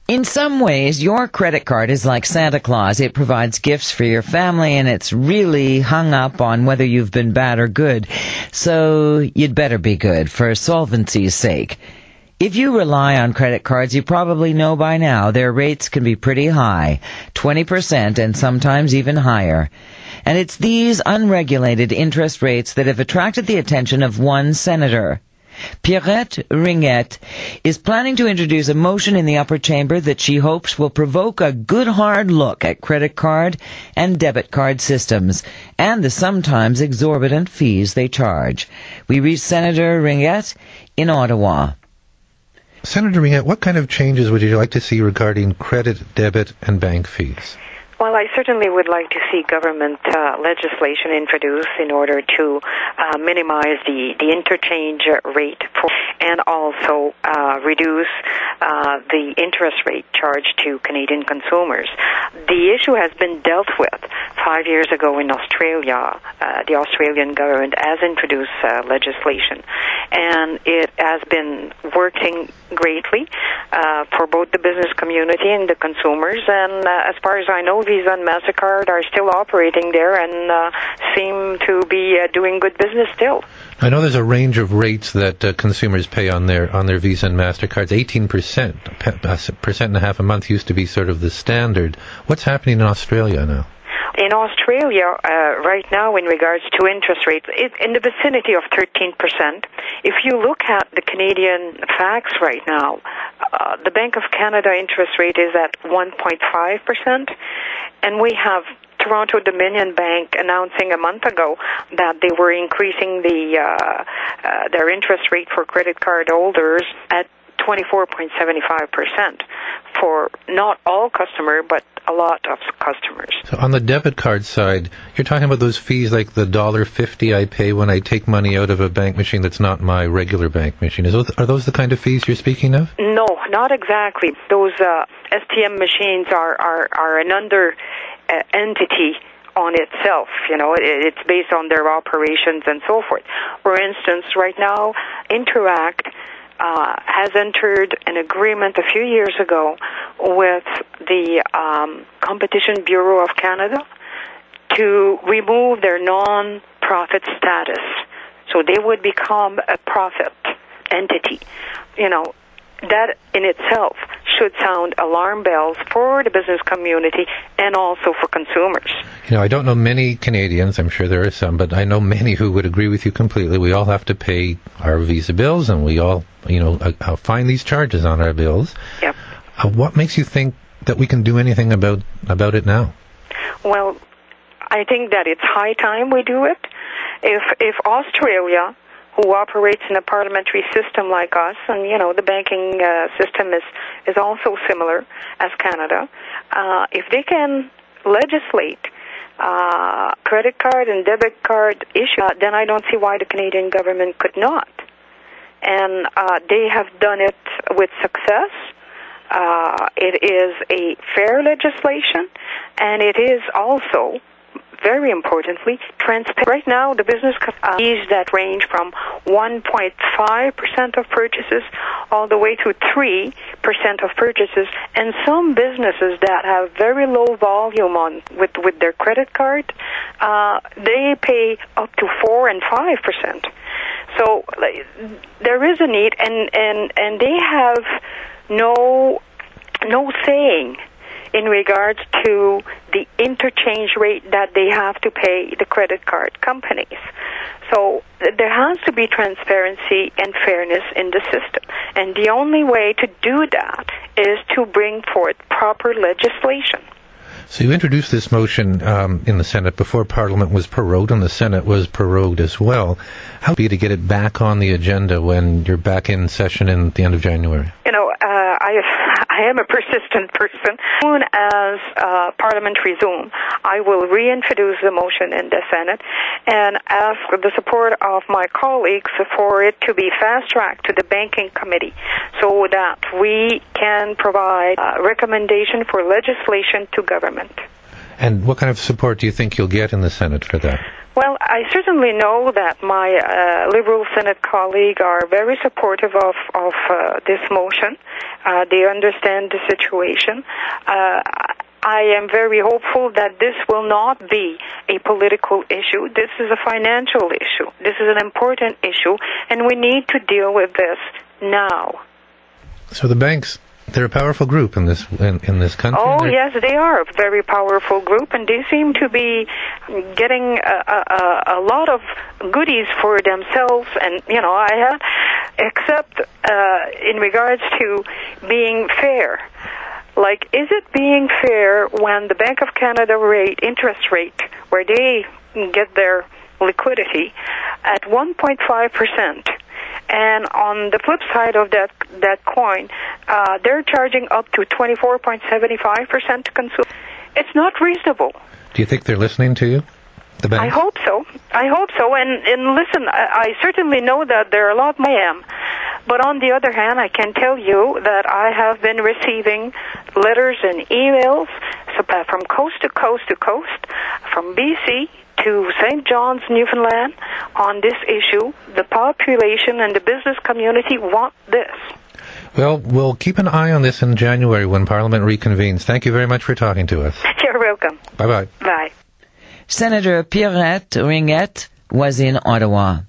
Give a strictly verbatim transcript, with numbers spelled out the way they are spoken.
In some ways, your credit card is like Santa Claus. It provides gifts for your family, and it's really hung up on whether you've been bad or good. So you'd better be good for solvency's sake. If you rely on credit cards, you probably know by now their rates can be pretty high, twenty percent and sometimes even higher. And it's these unregulated interest rates that have attracted the attention of one senator. Pierrette Ringette is planning to introduce a motion in the upper chamber that she hopes will provoke a good hard look at credit card and debit card systems and the sometimes exorbitant fees they charge. We reach Senator Ringette in Ottawa. Senator Ringette, what kind of changes would you like to see regarding credit, debit, and bank fees? Well, I certainly would like to see government uh, legislation introduced in order to uh, minimize the, the interchange rate for, and also uh, reduce uh, the interest rate charged to Canadian consumers. The issue has been dealt with five years ago in Australia. Uh, the Australian government has introduced uh, legislation, and it has been working greatly uh, for both the business community and the consumers. And uh, as far as I know, Visa and MasterCard are still operating there and uh, seem to be uh, doing good business still. I know there's a range of rates that uh, consumers pay on their on their Visa and MasterCards. eighteen percent, a percent and a half a month used to be sort of the standard. What's happening in Australia now? In Australia, uh, right now, in regards to interest rates, it's in the vicinity of thirteen percent. If you look at the Canadian facts right now, uh, the Bank of Canada interest rate is at one point five percent, and we have Toronto Dominion Bank announcing a month ago that they were increasing the uh, uh, their interest rate for credit card holders at twenty-four point seven five percent for not all customers, but a lot of customers. So on the debit card side, you're talking about those fees like the one dollar fifty I pay when I take money out of a bank machine that's not my regular bank machine. Is those, are those the kind of fees you're speaking of? No, not exactly. Those uh, S T M machines are, are, are an under uh, entity on itself. You know, it, it's based on their operations and so forth. For instance, right now, Interact Uh, has entered an agreement a few years ago with the um, Competition Bureau of Canada to remove their non-profit status. So they would become a profit entity. You know, that in itself should sound alarm bells for the business community and also for consumers. You know, I don't know many Canadians, I'm sure there are some, but I know many who would agree with you completely. We all have to pay our Visa bills, and we all, you know, uh, find these charges on our bills. Yep. Uh, what makes you think that we can do anything about about it now? Well, I think that it's high time we do it. If if Australia, who operates in a parliamentary system like us, and, you know, the banking uh, system is, is also similar as Canada, uh, if they can legislate uh, credit card and debit card issue, uh, then I don't see why the Canadian government could not. And uh, they have done it with success. Uh, it is a fair legislation, and it is also, very importantly, transparent. Right now, the business fees uh, that range from one point five percent of purchases all the way to three percent of purchases, and some businesses that have very low volume on with, with their credit card, uh, they pay up to four and five percent. So like, there is a need, and, and, and they have no no saying in regards to the interchange rate that they have to pay the credit card companies. So there has to be transparency and fairness in the system. And the only way to do that is to bring forth proper legislation. So you introduced this motion um, in the Senate before Parliament was prorogued, and the Senate was prorogued as well. How would it be to get it back on the agenda when you're back in session in the end of January? You know, uh, I I am a persistent person. As soon as uh, Parliament resumes, I will reintroduce the motion in the Senate and ask the support of my colleagues for it to be fast-tracked to the Banking Committee so that we can provide a recommendation for legislation to government. And what kind of support do you think you'll get in the Senate for that? Well, I certainly know that my uh, Liberal Senate colleagues are very supportive of, of uh, this motion. Uh, they understand the situation. Uh, I am very hopeful that this will not be a political issue. This is a financial issue. This is an important issue, and we need to deal with this now. So the banks, they're a powerful group in this in, in this country. Oh, they're... yes, they are a very powerful group, and they seem to be getting a, a, a lot of goodies for themselves. And, you know, I have, except uh, in regards to being fair. Like, is it being fair when the Bank of Canada rate, interest rate, where they get their liquidity, at one point five percent? And on the flip side of that that coin, uh, they're charging up to twenty-four point seven five percent to consumers. It's not reasonable. Do you think they're listening to you, the banks? I hope so. I hope so. And, and listen, I, I certainly know that there are a lot more I am. But on the other hand, I can tell you that I have been receiving letters and emails from coast to coast to coast, from B C to Saint John's, Newfoundland, on this issue. The population and the business community want this. Well, we'll keep an eye on this in January when Parliament reconvenes. Thank you very much for talking to us. You're welcome. Bye-bye. Bye. Senator Pierrette Ringette was in Ottawa.